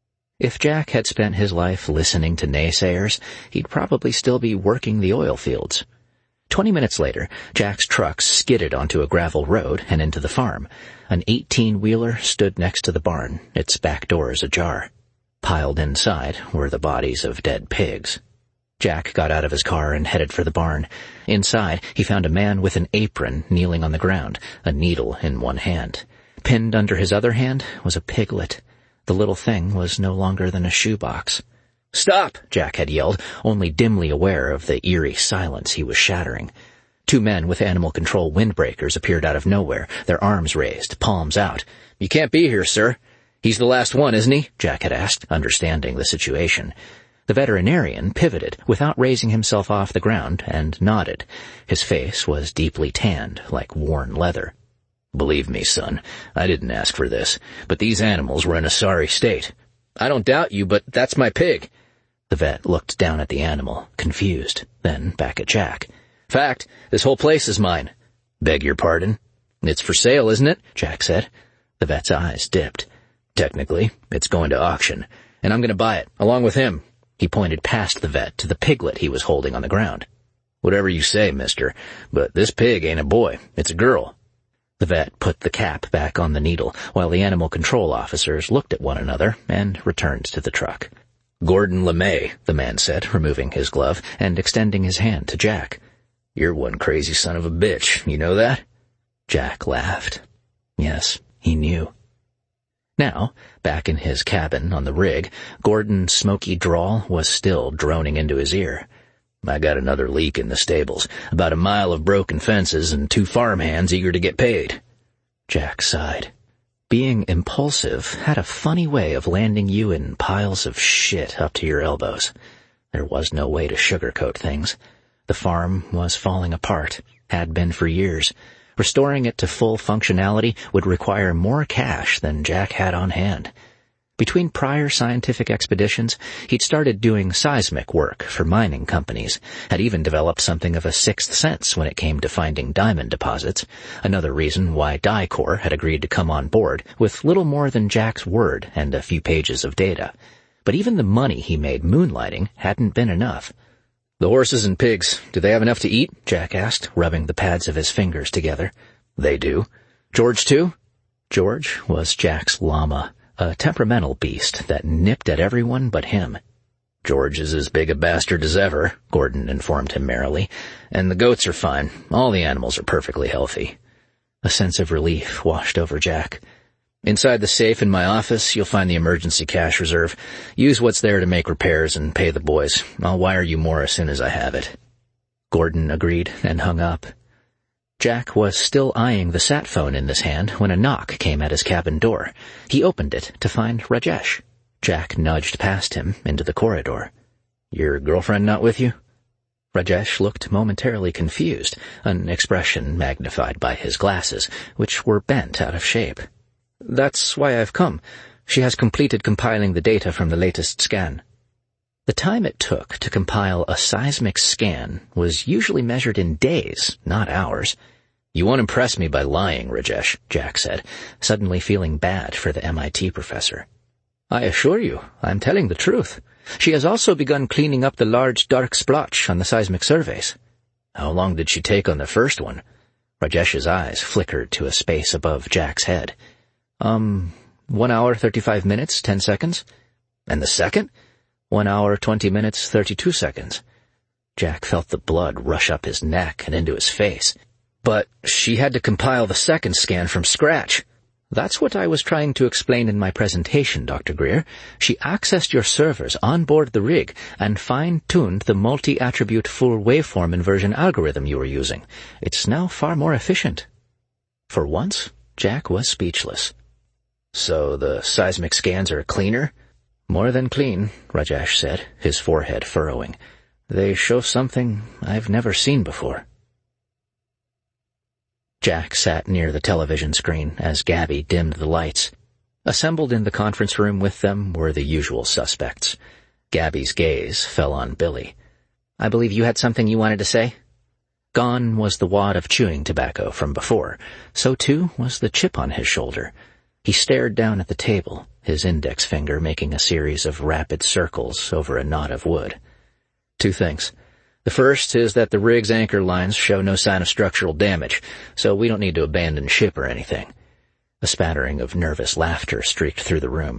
If Jack had spent his life listening to naysayers, he'd probably still be working the oil fields. 20 minutes later, Jack's truck skidded onto a gravel road and into the farm. An 18-wheeler stood next to the barn, its back doors ajar. Piled inside were the bodies of dead pigs. Jack got out of his car and headed for the barn. Inside, he found a man with an apron kneeling on the ground, a needle in one hand. Pinned under his other hand was a piglet. The little thing was no longer than a shoebox. "Stop!" Jack had yelled, only dimly aware of the eerie silence he was shattering. Two men with animal control windbreakers appeared out of nowhere, their arms raised, palms out. "You can't be here, sir." "He's the last one, isn't he?" Jack had asked, understanding the situation. The veterinarian pivoted without raising himself off the ground and nodded. His face was deeply tanned, like worn leather. "Believe me, son, I didn't ask for this, but these animals were in a sorry state." "I don't doubt you, but that's my pig." The vet looked down at the animal, confused, then back at Jack. "Fact, this whole place is mine." "Beg your pardon?" "It's for sale, isn't it?" Jack said. The vet's eyes dipped. "Technically, it's going to auction, and I'm going to buy it, along with him." He pointed past the vet to the piglet he was holding on the ground. "Whatever you say, mister, but this pig ain't a boy, it's a girl." The vet put the cap back on the needle, while the animal control officers looked at one another and returned to the truck. "Gordon LeMay," the man said, removing his glove and extending his hand to Jack. "You're one crazy son of a bitch, you know that?" Jack laughed. Yes, he knew. Now, back in his cabin on the rig, Gordon's smoky drawl was still droning into his ear. "I got another leak in the stables, about a mile of broken fences and 2 farmhands eager to get paid." Jack sighed. Being impulsive had a funny way of landing you in piles of shit up to your elbows. There was no way to sugarcoat things. The farm was falling apart, had been for years. Restoring it to full functionality would require more cash than Jack had on hand. Between prior scientific expeditions, he'd started doing seismic work for mining companies, had even developed something of a sixth sense when it came to finding diamond deposits, another reason why DICOR had agreed to come on board with little more than Jack's word and a few pages of data. But even the money he made moonlighting hadn't been enough. "The horses and pigs, do they have enough to eat?" Jack asked, rubbing the pads of his fingers together. "They do." "George, too?" George was Jack's llama, a temperamental beast that nipped at everyone but him. "George is as big a bastard as ever," Gordon informed him merrily, "and the goats are fine. All the animals are perfectly healthy." A sense of relief washed over Jack. "Inside the safe in my office, you'll find the emergency cash reserve. Use what's there to make repairs and pay the boys. I'll wire you more as soon as I have it." Gordon agreed and hung up. Jack was still eyeing the sat phone in his hand when a knock came at his cabin door. He opened it to find Rajesh. Jack nudged past him into the corridor. "Your girlfriend not with you?" Rajesh looked momentarily confused, an expression magnified by his glasses, which were bent out of shape. "That's why I've come. She has completed compiling the data from the latest scan." The time it took to compile a seismic scan was usually measured in days, not hours. "You won't impress me by lying, Rajesh," Jack said, suddenly feeling bad for the MIT professor. "I assure you, I'm telling the truth. She has also begun cleaning up the large dark splotch on the seismic surveys." "How long did she take on the first one?" Rajesh's eyes flickered to a space above Jack's head. 1 hour, 35 minutes, 10 seconds. "And the second?" 1 hour, 20 minutes, 32 seconds. Jack felt the blood rush up his neck and into his face. "But she had to compile the second scan from scratch." That's what I was trying to explain in my presentation, Dr. Greer. She accessed your servers on board the rig and fine-tuned the multi-attribute full waveform inversion algorithm you were using. It's now far more efficient. For once, Jack was speechless. So the seismic scans are cleaner? More than clean, Rajesh said, his forehead furrowing. They show something I've never seen before. Jack sat near the television screen as Gabby dimmed the lights. Assembled in the conference room with them were the usual suspects. Gabby's gaze fell on Billy. I believe you had something you wanted to say? Gone was the wad of chewing tobacco from before. So too was the chip on his shoulder. He stared down at the table, his index finger making a series of rapid circles over a knot of wood. 2 things. The first is that the rig's anchor lines show no sign of structural damage, so we don't need to abandon ship or anything. A spattering of nervous laughter streaked through the room.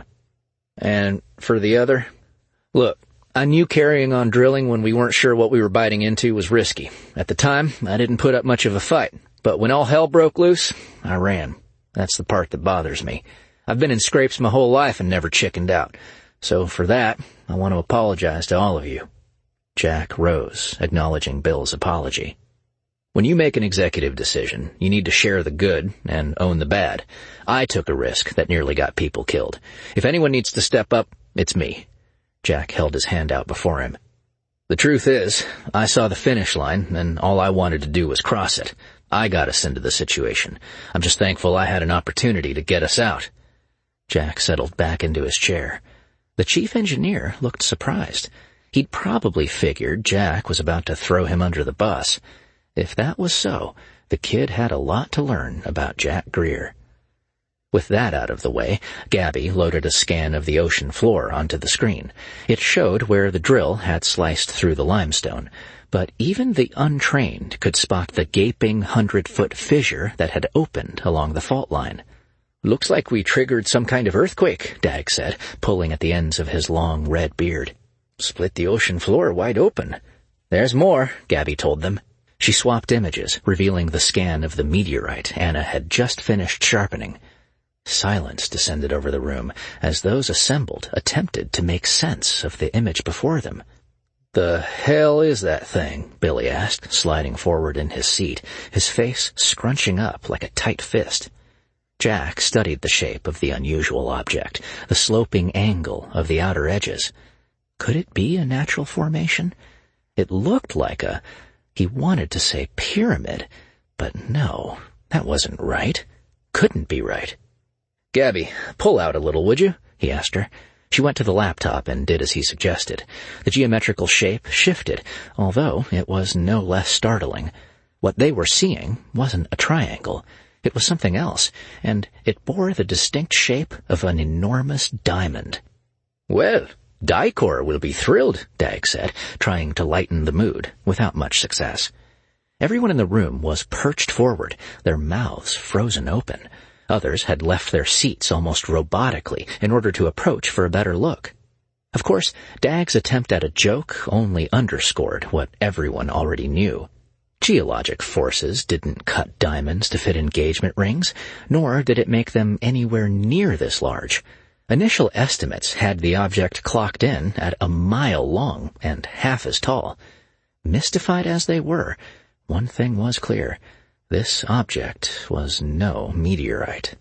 And for the other, look, I knew carrying on drilling when we weren't sure what we were biting into was risky. At the time, I didn't put up much of a fight, but when all hell broke loose, I ran. That's the part that bothers me. I've been in scrapes my whole life and never chickened out. So for that, I want to apologize to all of you. Jack rose, acknowledging Bill's apology. When you make an executive decision, you need to share the good and own the bad. I took a risk that nearly got people killed. If anyone needs to step up, it's me. Jack held his hand out before him. The truth is, I saw the finish line, and all I wanted to do was cross it. I got us into the situation. I'm just thankful I had an opportunity to get us out. Jack settled back into his chair. The chief engineer looked surprised. He'd probably figured Jack was about to throw him under the bus. If that was so, the kid had a lot to learn about Jack Greer. With that out of the way, Gabby loaded a scan of the ocean floor onto the screen. It showed where the drill had sliced through the limestone, but even the untrained could spot the gaping 100-foot fissure that had opened along the fault line. Looks like we triggered some kind of earthquake, Dag said, pulling at the ends of his long red beard. Split the ocean floor wide open. There's more, Gabby told them. She swapped images, revealing the scan of the meteorite Anna had just finished sharpening. Silence descended over the room as those assembled attempted to make sense of the image before them. The hell is that thing? Billy asked, sliding forward in his seat, his face scrunching up like a tight fist. Jack studied the shape of the unusual object, the sloping angle of the outer edges. Could it be a natural formation? It looked like he wanted to say pyramid, but no, that wasn't right. Couldn't be right. Gabby, pull out a little, would you? He asked her. She went to the laptop and did as he suggested. The geometrical shape shifted, although it was no less startling. What they were seeing wasn't a triangle. It was something else, and it bore the distinct shape of an enormous diamond. Well, Dicor will be thrilled, Dag said, trying to lighten the mood, without much success. Everyone in the room was perched forward, their mouths frozen open. Others had left their seats almost robotically in order to approach for a better look. Of course, Dag's attempt at a joke only underscored what everyone already knew. Geologic forces didn't cut diamonds to fit engagement rings, nor did it make them anywhere near this large. Initial estimates had the object clocked in at 1 mile long and half as tall. Mystified as they were, one thing was clear. This object was no meteorite.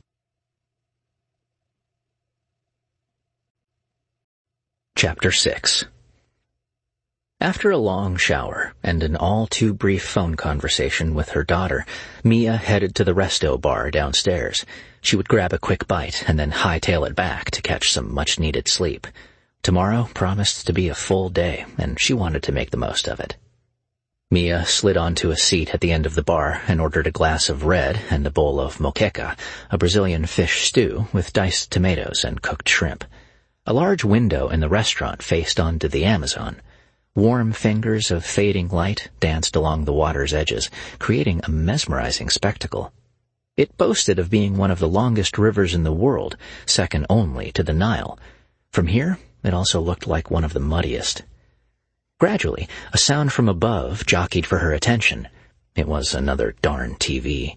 Chapter 6. After a long shower and an all-too-brief phone conversation with her daughter, Mia headed to the resto bar downstairs. She would grab a quick bite and then hightail it back to catch some much-needed sleep. Tomorrow promised to be a full day, and she wanted to make the most of it. Mia slid onto a seat at the end of the bar and ordered a glass of red and a bowl of moqueca, a Brazilian fish stew with diced tomatoes and cooked shrimp. A large window in the restaurant faced onto the Amazon. Warm fingers of fading light danced along the water's edges, creating a mesmerizing spectacle. It boasted of being one of the longest rivers in the world, second only to the Nile. From here, it also looked like one of the muddiest. Gradually, a sound from above jockeyed for her attention. It was another darn TV.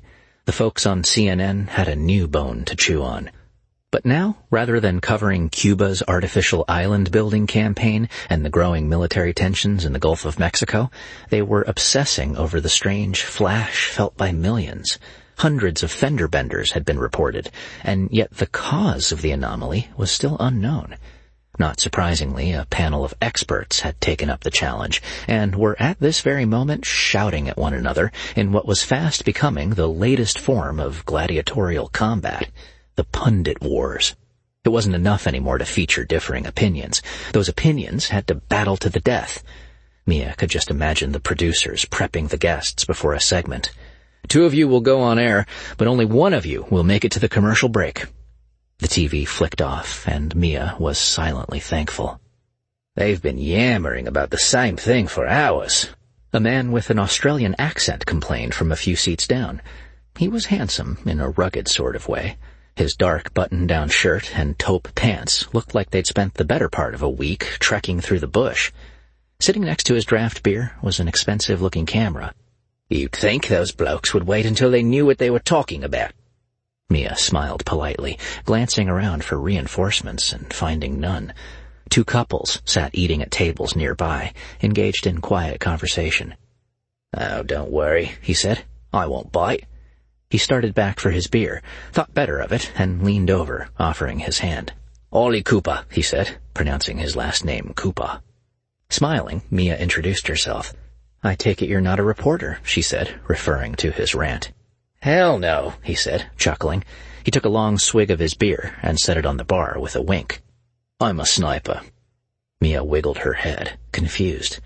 The folks on CNN had a new bone to chew on. But now, rather than covering Cuba's artificial island-building campaign and the growing military tensions in the Gulf of Mexico, they were obsessing over the strange flash felt by millions. Hundreds of fender benders had been reported, and yet the cause of the anomaly was still unknown. Not surprisingly, a panel of experts had taken up the challenge, and were at this very moment shouting at one another in what was fast becoming the latest form of gladiatorial combat. The pundit wars. It wasn't enough anymore to feature differing opinions. Those opinions had to battle to the death. Mia could just imagine the producers prepping the guests before a segment. 2 of you will go on air, but only 1 of you will make it to the commercial break. The TV flicked off, and Mia was silently thankful. They've been yammering about the same thing for hours. A man with an Australian accent complained from a few seats down. He was handsome in a rugged sort of way. His dark button-down shirt and taupe pants looked like they'd spent the better part of a week trekking through the bush. Sitting next to his draft beer was an expensive-looking camera. You'd think those blokes would wait until they knew what they were talking about. Mia smiled politely, glancing around for reinforcements and finding none. 2 couples sat eating at tables nearby, engaged in quiet conversation. Oh, don't worry, he said. I won't bite. He started back for his beer, thought better of it, and leaned over, offering his hand. Ollie Cooper, he said, pronouncing his last name Cooper. Smiling, Mia introduced herself. I take it you're not a reporter, she said, referring to his rant. Hell no, he said, chuckling. He took a long swig of his beer and set it on the bar with a wink. I'm a sniper. Mia wiggled her head, confused.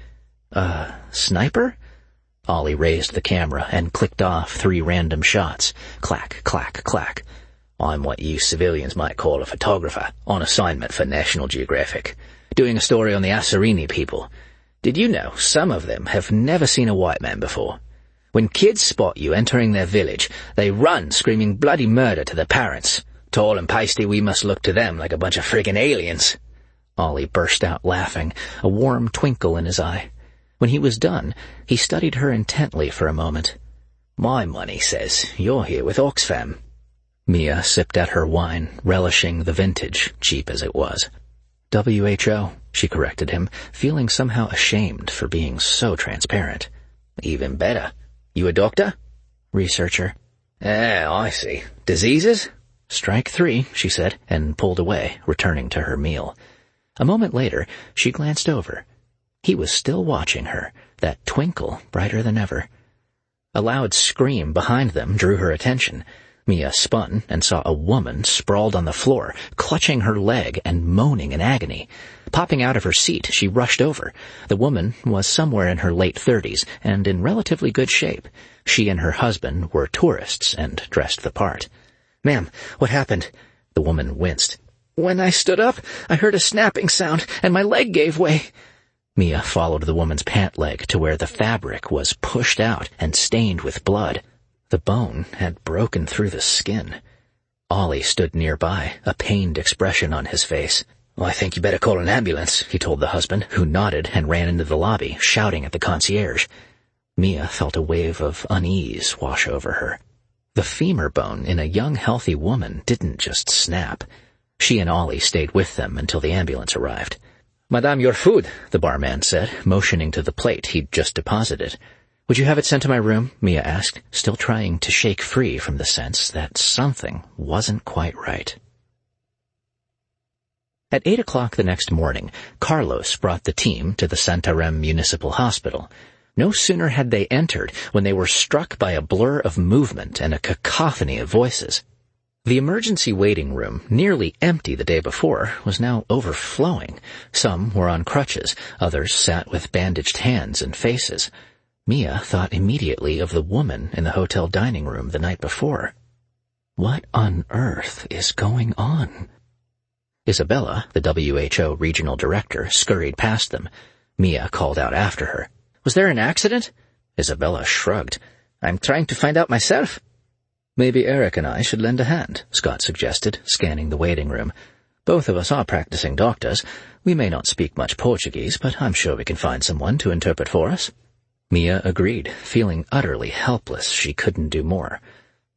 Sniper? Ollie raised the camera and clicked off 3 random shots. Clack, clack, clack. I'm what you civilians might call a photographer, on assignment for National Geographic, doing a story on the Assarini people. Did you know some of them have never seen a white man before? When kids spot you entering their village, they run screaming bloody murder to their parents. Tall and pasty, we must look to them like a bunch of friggin' aliens. Ollie burst out laughing, a warm twinkle in his eye. When he was done, he studied her intently for a moment. My money says you're here with Oxfam. Mia sipped at her wine, relishing the vintage, cheap as it was. WHO, she corrected him, feeling somehow ashamed for being so transparent. Even better. You a doctor? Researcher. I see. Diseases? Strike 3, she said, and pulled away, returning to her meal. A moment later, she glanced over. He was still watching her, that twinkle brighter than ever. A loud scream behind them drew her attention. Mia spun and saw a woman sprawled on the floor, clutching her leg and moaning in agony. Popping out of her seat, she rushed over. The woman was somewhere in her late 30s and in relatively good shape. She and her husband were tourists and dressed the part. Ma'am, what happened? The woman winced. When I stood up, I heard a snapping sound and my leg gave way. Mia followed the woman's pant leg to where the fabric was pushed out and stained with blood. The bone had broken through the skin. Ollie stood nearby, a pained expression on his face. I think you better call an ambulance, he told the husband, who nodded and ran into the lobby, shouting at the concierge. Mia felt a wave of unease wash over her. The femur bone in a young, healthy woman didn't just snap. She and Ollie stayed with them until the ambulance arrived. Madame, your food, the barman said, motioning to the plate he'd just deposited. Would you have it sent to my room? Mia asked, still trying to shake free from the sense that something wasn't quite right. At 8 o'clock the next morning, Carlos brought the team to the Santarem Municipal Hospital. No sooner had they entered when they were struck by a blur of movement and a cacophony of voices. The emergency waiting room, nearly empty the day before, was now overflowing. Some were on crutches, others sat with bandaged hands and faces. Mia thought immediately of the woman in the hotel dining room the night before. What on earth is going on? Isabella, the WHO regional director, scurried past them. Mia called out after her. Was there an accident? Isabella shrugged. I'm trying to find out myself. Maybe Eric and I should lend a hand, Scott suggested, scanning the waiting room. Both of us are practicing doctors. We may not speak much Portuguese, but I'm sure we can find someone to interpret for us. Mia agreed, feeling utterly helpless she couldn't do more.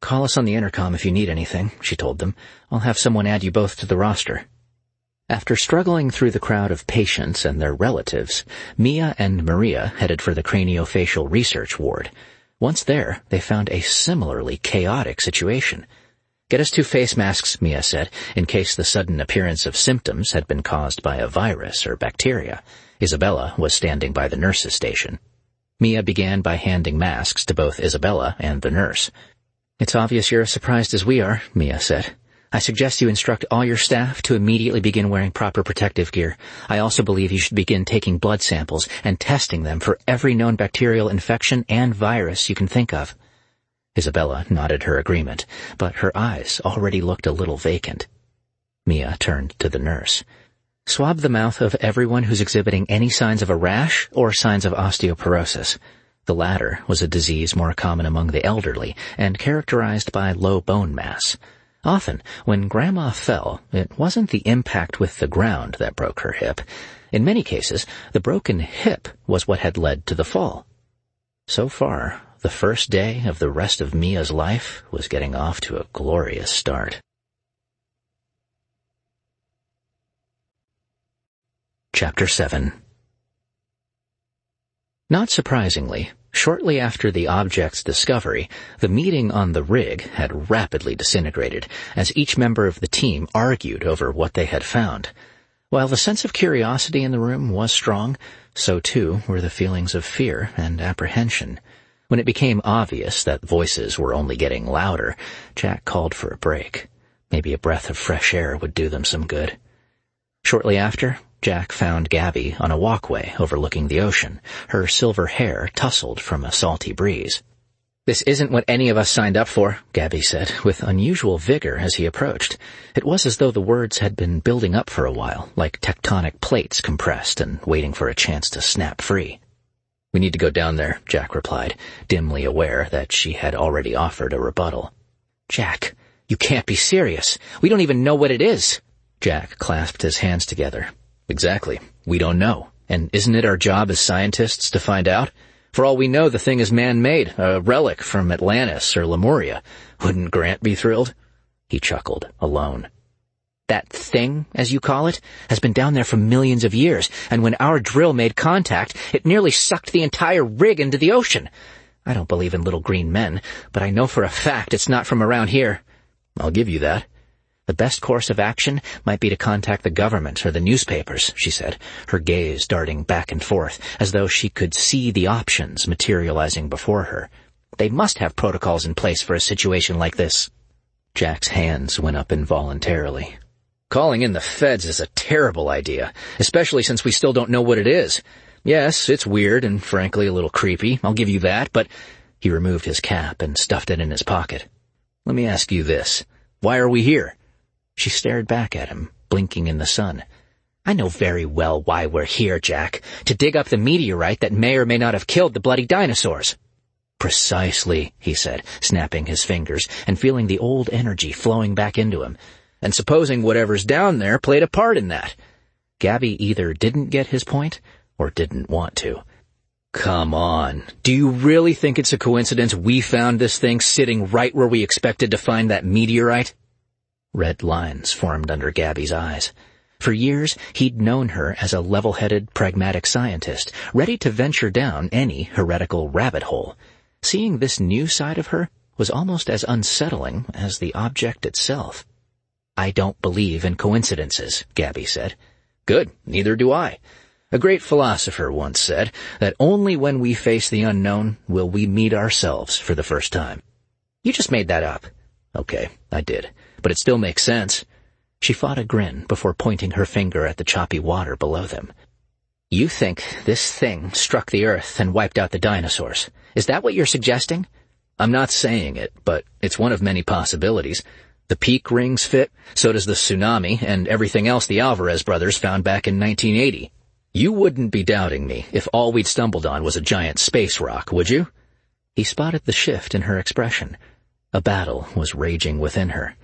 Call us on the intercom if you need anything, she told them. I'll have someone add you both to the roster. After struggling through the crowd of patients and their relatives, Mia and Maria headed for the craniofacial research ward. Once there, they found a similarly chaotic situation. Get us 2 face masks, Mia said, in case the sudden appearance of symptoms had been caused by a virus or bacteria. Isabella was standing by the nurse's station. Mia began by handing masks to both Isabella and the nurse. It's obvious you're as surprised as we are, Mia said. I suggest you instruct all your staff to immediately begin wearing proper protective gear. I also believe you should begin taking blood samples and testing them for every known bacterial infection and virus you can think of. Isabella nodded her agreement, but her eyes already looked a little vacant. Mia turned to the nurse. Swab the mouth of everyone who's exhibiting any signs of a rash or signs of osteoporosis. The latter was a disease more common among the elderly and characterized by low bone mass. Often, when Grandma fell, it wasn't the impact with the ground that broke her hip. In many cases, the broken hip was what had led to the fall. So far, the first day of the rest of Mia's life was getting off to a glorious start. Chapter 7. Not surprisingly, shortly after the object's discovery, the meeting on the rig had rapidly disintegrated as each member of the team argued over what they had found. While the sense of curiosity in the room was strong, so too were the feelings of fear and apprehension. When it became obvious that voices were only getting louder, Jack called for a break. Maybe a breath of fresh air would do them some good. Shortly after, Jack found Gabby on a walkway overlooking the ocean, her silver hair tousled from a salty breeze. This isn't what any of us signed up for, Gabby said, with unusual vigor as he approached. It was as though the words had been building up for a while, like tectonic plates compressed and waiting for a chance to snap free. We need to go down there, Jack replied, dimly aware that she had already offered a rebuttal. Jack, you can't be serious. We don't even know what it is. Jack clasped his hands together. Exactly. We don't know. And isn't it our job as scientists to find out? For all we know, the thing is man-made, a relic from Atlantis or Lemuria. Wouldn't Grant be thrilled? He chuckled, alone. That thing, as you call it, has been down there for millions of years, and when our drill made contact, it nearly sucked the entire rig into the ocean. I don't believe in little green men, but I know for a fact it's not from around here. I'll give you that. The best course of action might be to contact the government or the newspapers, she said, her gaze darting back and forth, as though she could see the options materializing before her. They must have protocols in place for a situation like this. Jack's hands went up involuntarily. Calling in the feds is a terrible idea, especially since we still don't know what it is. Yes, it's weird and frankly a little creepy, I'll give you that, but... He removed his cap and stuffed it in his pocket. Let me ask you this. Why are we here? She stared back at him, blinking in the sun. I know very well why we're here, Jack. To dig up the meteorite that may or may not have killed the bloody dinosaurs. Precisely, he said, snapping his fingers and feeling the old energy flowing back into him. And supposing whatever's down there played a part in that. Gabby either didn't get his point or didn't want to. Come on. Do you really think it's a coincidence we found this thing sitting right where we expected to find that meteorite? Red lines formed under Gabby's eyes. For years, he'd known her as a level-headed, pragmatic scientist, ready to venture down any heretical rabbit hole. Seeing this new side of her was almost as unsettling as the object itself. I don't believe in coincidences, Gabby said. Good, neither do I. A great philosopher once said that only when we face the unknown will we meet ourselves for the first time. You just made that up. Okay, I did. But it still makes sense. She fought a grin before pointing her finger at the choppy water below them. You think this thing struck the earth and wiped out the dinosaurs. Is that what you're suggesting? I'm not saying it, but it's one of many possibilities. The peak rings fit, so does the tsunami, and everything else the Alvarez brothers found back in 1980. You wouldn't be doubting me if all we'd stumbled on was a giant space rock, would you? He spotted the shift in her expression. A battle was raging within her.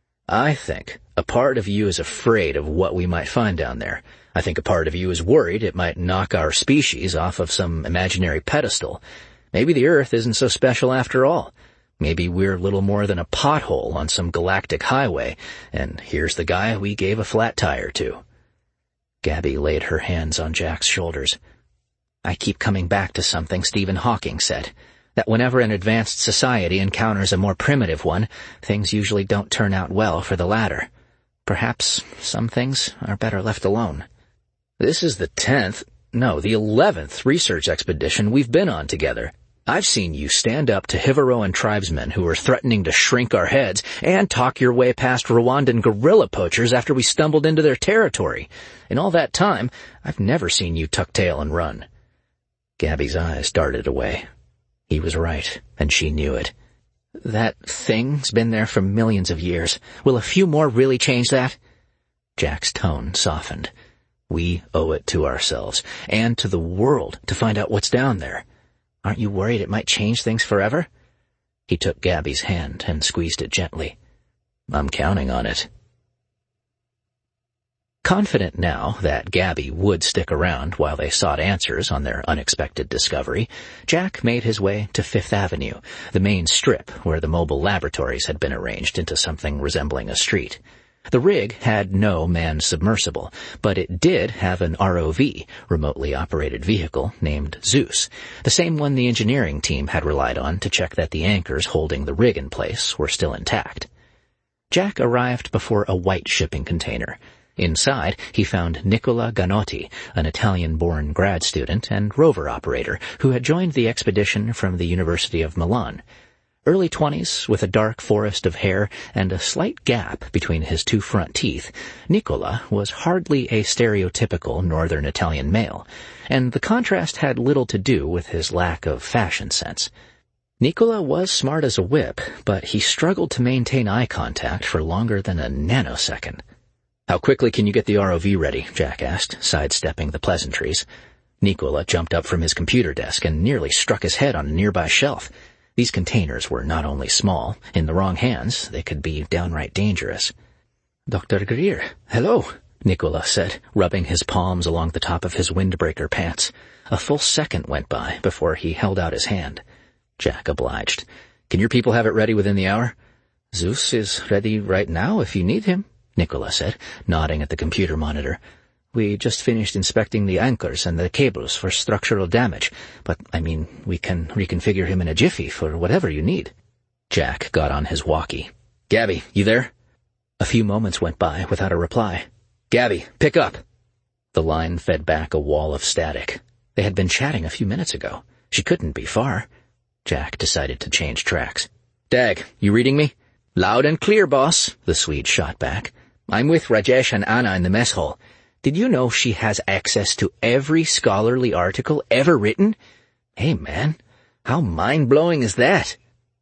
I think a part of you is afraid of what we might find down there. I think a part of you is worried it might knock our species off of some imaginary pedestal. Maybe the Earth isn't so special after all. Maybe we're little more than a pothole on some galactic highway, and here's the guy we gave a flat tire to. Gabby laid her hands on Jack's shoulders. I keep coming back to something Stephen Hawking said, that whenever an advanced society encounters a more primitive one, things usually don't turn out well for the latter. Perhaps some things are better left alone. This is the 11th research expedition we've been on together. I've seen you stand up to Hivaroan tribesmen who are threatening to shrink our heads and talk your way past Rwandan guerrilla poachers after we stumbled into their territory. In all that time, I've never seen you tuck tail and run. Gabby's eyes darted away. He was right, and she knew it. That thing's been there for millions of years. Will a few more really change that? Jack's tone softened. We owe it to ourselves, and to the world, to find out what's down there. Aren't you worried it might change things forever? He took Gabby's hand and squeezed it gently. I'm counting on it. Confident now that Gabby would stick around while they sought answers on their unexpected discovery, Jack made his way to Fifth Avenue, the main strip where the mobile laboratories had been arranged into something resembling a street. The rig had no manned submersible, but it did have an ROV, remotely operated vehicle, named Zeus, the same one the engineering team had relied on to check that the anchors holding the rig in place were still intact. Jack arrived before a white shipping container. Inside, he found Nicola Ganotti, an Italian-born grad student and rover operator who had joined the expedition from the University of Milan. Early 20s, with a dark forest of hair and a slight gap between his two front teeth, Nicola was hardly a stereotypical northern Italian male, and the contrast had little to do with his lack of fashion sense. Nicola was smart as a whip, but he struggled to maintain eye contact for longer than a nanosecond. How quickly can you get the ROV ready? Jack asked, sidestepping the pleasantries. Nicola jumped up from his computer desk and nearly struck his head on a nearby shelf. These containers were not only small, in the wrong hands, they could be downright dangerous. Dr. Greer, hello, Nicola said, rubbing his palms along the top of his windbreaker pants. A full second went by before he held out his hand. Jack obliged. Can your people have it ready within the hour? Zeus is ready right now if you need him, Nicola said, nodding at the computer monitor. We just finished inspecting the anchors and the cables for structural damage, but, we can reconfigure him in a jiffy for whatever you need. Jack got on his walkie. Gabby, you there? A few moments went by without a reply. Gabby, pick up. The line fed back a wall of static. They had been chatting a few minutes ago. She couldn't be far. Jack decided to change tracks. Dag, you reading me? Loud and clear, boss, the Swede shot back. I'm with Rajesh and Anna in the mess hall. Did you know she has access to every scholarly article ever written? Hey, man, how mind-blowing is that?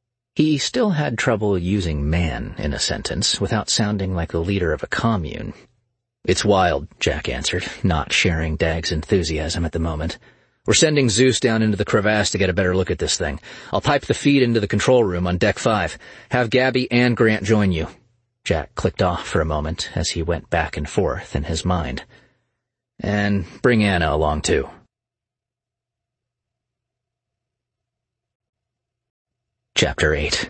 He still had trouble using man in a sentence without sounding like the leader of a commune. It's wild, Jack answered, not sharing Dag's enthusiasm at the moment. We're sending Zeus down into the crevasse to get a better look at this thing. I'll pipe the feed into the control room on Deck 5. Have Gabby and Grant join you. Jack clicked off for a moment as he went back and forth in his mind. And bring Anna along, too. Chapter 8.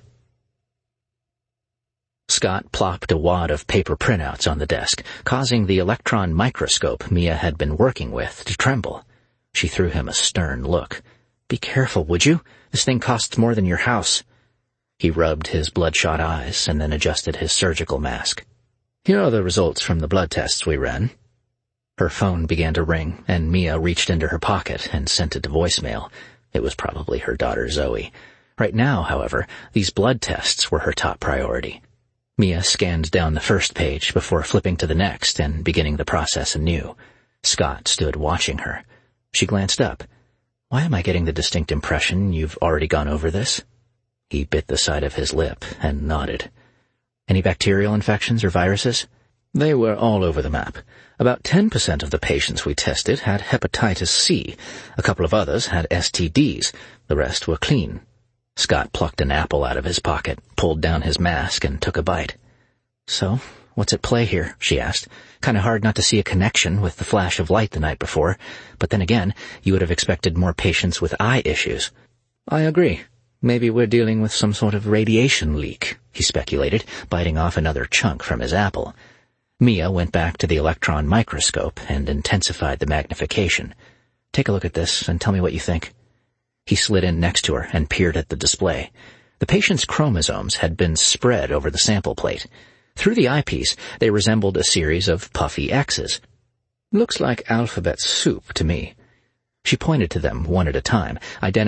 Scott plopped a wad of paper printouts on the desk, causing the electron microscope Mia had been working with to tremble. She threw him a stern look. Be careful, would you? This thing costs more than your house. He rubbed his bloodshot eyes and then adjusted his surgical mask. Here are the results from the blood tests we ran. Her phone began to ring, and Mia reached into her pocket and sent it to voicemail. It was probably her daughter Zoe. Right now, however, these blood tests were her top priority. Mia scanned down the first page before flipping to the next and beginning the process anew. Scott stood watching her. She glanced up. Why am I getting the distinct impression you've already gone over this? He bit the side of his lip and nodded. Any bacterial infections or viruses? They were all over the map. About 10% of the patients we tested had hepatitis C. A couple of others had STDs. The rest were clean. Scott plucked an apple out of his pocket, pulled down his mask, and took a bite. So, what's at play here? She asked. Kind of hard not to see a connection with the flash of light the night before, but then again, you would have expected more patients with eye issues. I agree. Maybe we're dealing with some sort of radiation leak, he speculated, biting off another chunk from his apple. Mia went back to the electron microscope and intensified the magnification. Take a look at this and tell me what you think. He slid in next to her and peered at the display. The patient's chromosomes had been spread over the sample plate. Through the eyepiece, they resembled a series of puffy X's. Looks like alphabet soup to me. She pointed to them one at a time, identifying